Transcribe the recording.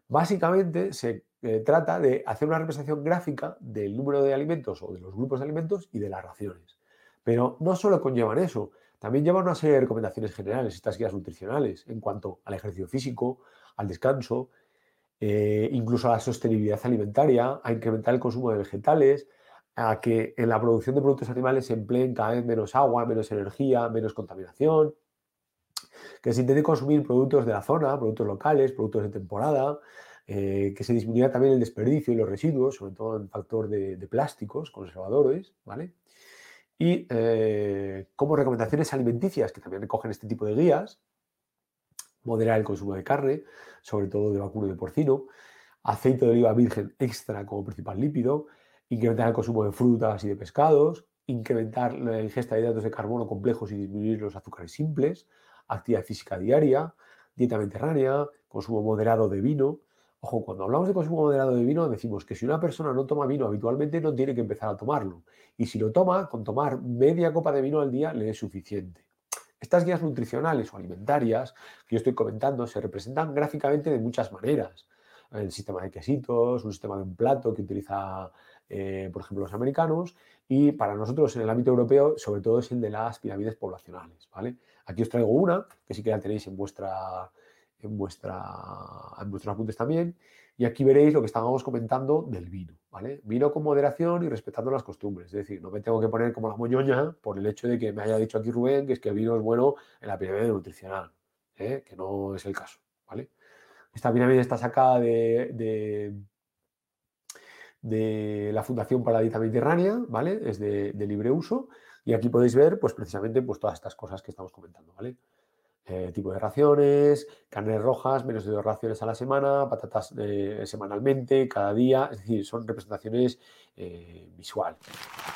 Básicamente se trata de hacer una representación gráfica del número de alimentos o de los grupos de alimentos y de las raciones. Pero no solo conllevan eso, también llevan una serie de recomendaciones generales, estas guías nutricionales, en cuanto al ejercicio físico, al descanso, incluso a la sostenibilidad alimentaria, a incrementar el consumo de vegetales, a que en la producción de productos animales se empleen cada vez menos agua, menos energía, menos contaminación, que se intente consumir productos de la zona, productos locales, productos de temporada, que se disminuya también el desperdicio y los residuos, sobre todo en factor de plásticos, conservadores, ¿vale? Y como recomendaciones alimenticias, que también recogen este tipo de guías, moderar el consumo de carne, sobre todo de vacuno y de porcino, aceite de oliva virgen extra como principal lípido, incrementar el consumo de frutas y de pescados, incrementar la ingesta de hidratos de carbono complejos y disminuir los azúcares simples, actividad física diaria, dieta mediterránea, consumo moderado de vino. Ojo, cuando hablamos de consumo moderado de vino, decimos que si una persona no toma vino habitualmente, no tiene que empezar a tomarlo. Y si lo toma, con tomar media copa de vino al día le es suficiente. Estas guías nutricionales o alimentarias que yo estoy comentando se representan gráficamente de muchas maneras. El sistema de quesitos, un sistema de un plato que utiliza, por ejemplo, los americanos, y para nosotros en el ámbito europeo, sobre todo es el de las pirámides poblacionales, ¿vale? Aquí os traigo una, que sí que la tenéis en vuestros apuntes también, y aquí veréis lo que estábamos comentando del vino, ¿vale? Vino con moderación y respetando las costumbres, es decir, no me tengo que poner como la moñoña por el hecho de que me haya dicho aquí Rubén que es que el vino es bueno en la pirámide nutricional, que no es el caso, ¿vale? Esta pirámide está sacada de la Fundación para la Dieta Mediterránea, ¿vale? Es de libre uso y aquí podéis ver, pues precisamente, pues todas estas cosas que estamos comentando, ¿vale? Tipo de raciones, carnes rojas, menos de 2 raciones a la semana, patatas semanalmente, cada día, es decir, son representaciones visuales.